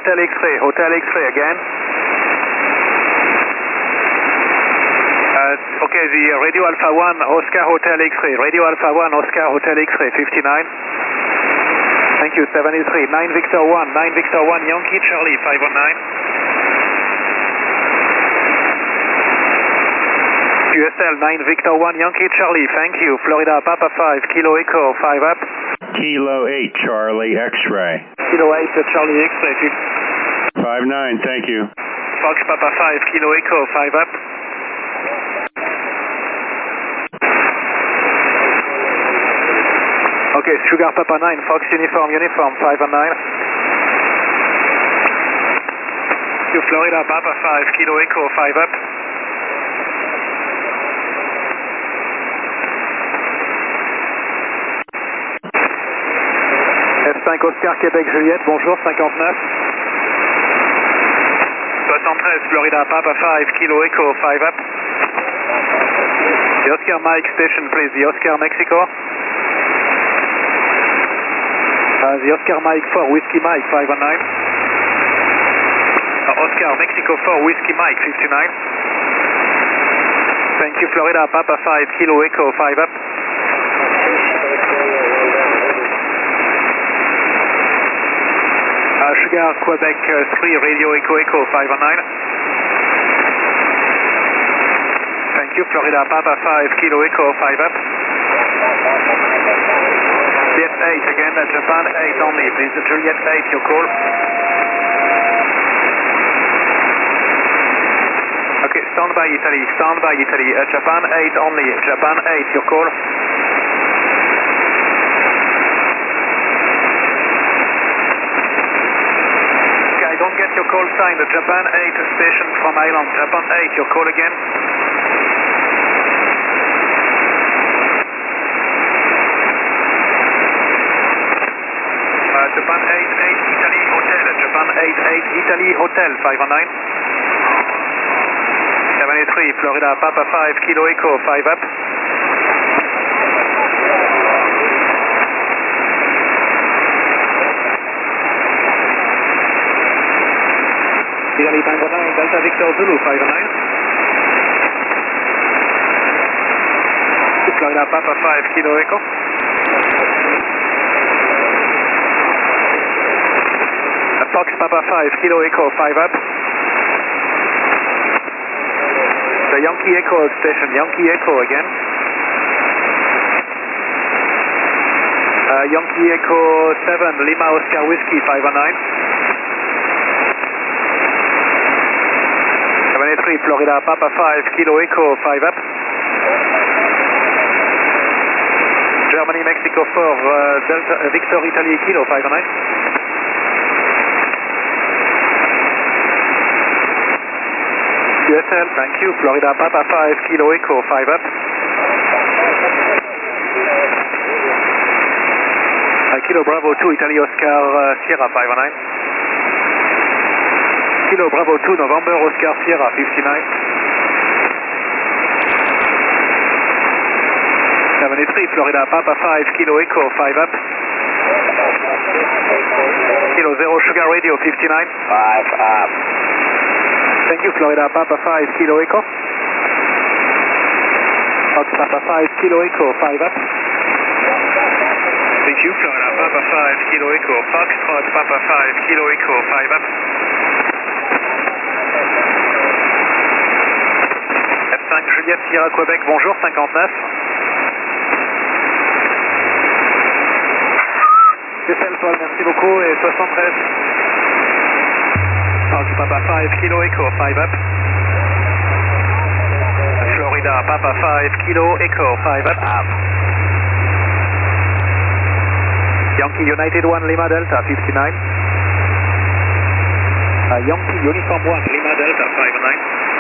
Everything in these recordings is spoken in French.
Hotel X-ray again. Okay, the Radio Alpha 1, Oscar Hotel X-ray, Radio Alpha 1, Oscar Hotel X-ray, 59. Thank you, 73, 9 Victor 1, 9 Victor 1, Yankee Charlie, 519. QSL 9 Victor 1 Yankee Charlie, thank you. Florida Papa 5 Kilo Echo 5 up. Kilo 8 Charlie X-ray. Kilo 8 Charlie X-ray 59, thank you. Fox Papa 5 Kilo Echo 5 up. Okay, Sugar Papa 9 Fox Uniform 5 and 9. To Florida Papa 5 Kilo Echo 5 up. F5 Oscar Québec Juliette, bonjour, 59. 73 Florida Papa 5 Kilo Echo 5 up. The Oscar Mike station please, the Oscar Mexico. The Oscar Mike 4 Whiskey Mike 5 and 9. Oscar Mexico 4 Whiskey Mike 59. Thank you Florida Papa 5 Kilo Echo 5 up. Sugar Quebec 3 Radio Echo Echo 5 and 9. Thank you Florida Papa 5 Kilo Echo 5 up. Juliet 8 again, Japan 8 only, please. Juliet 8, your call. Okay, stand by Italy, Japan 8 only, Japan 8, your call. Okay, I don't get your call sign, Japan 8 station from Island, Japan 8, your call again. Japan 8, 8, Italy Hotel, Japan 8, 8, Italy Hotel, 519. 73, Florida Papa 5, Kilo Echo, 5 up. Italy Tango 9, Delta Victor Zulu, 519. Florida Papa 5, Kilo Echo. Fox Papa 5, Kilo Echo, 5 up. The Yankee Echo station, Yankee Echo again. Yankee Echo 7, Lima Oscar Whiskey, 5 and 9. 73, Florida Papa 5, Kilo Echo, 5 up. Germany, Mexico 4, Delta, Victor Italy Kilo, 5 and 9. QSL, thank you. Florida Papa 5, Kilo Echo, 5 up. Kilo Bravo 2, Italy Oscar Sierra, 5 and 9. Kilo Bravo 2, November Oscar Sierra, 59. 73, Florida Papa 5, Kilo Echo, 5 up. Kilo 0, Sugar Radio, 59. 5 up. Thank you, Florida Papa 5, Kilo Echo. Fox Papa 5, Kilo Echo, 5 up. Thank you, Florida Papa 5, Kilo Echo. Foxtrot Papa 5, Kilo Echo, 5 up. F5 Juliette Sierra Québec, bonjour, 59. QSL Paul, merci beaucoup, et 73. Fox Papa 5, Kilo Echo, 5 up. Florida Papa 5, Kilo Echo, 5 up. Yankee United 1, Lima Delta, 59. Yankee Uniform 1, Lima Delta, 59.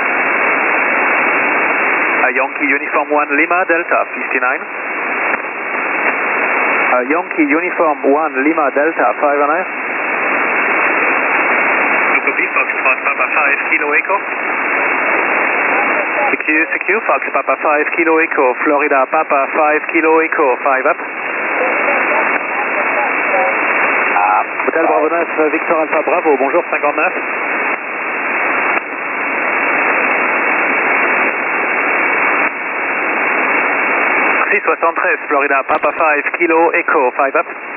Yankee Uniform 1, Lima Delta, 59. Yankee Uniform 1, Lima Delta, 59. Copy, Foxtrot Papa 5, Kilo Echo. CQ, Fox Papa 5, Kilo Echo, Florida Papa 5, Kilo Echo, 5 up. Hôtel Bravo 9, Victor Alpha Bravo, bonjour 59. 673, Florida, Papa 5, Kilo, Echo, 5 up.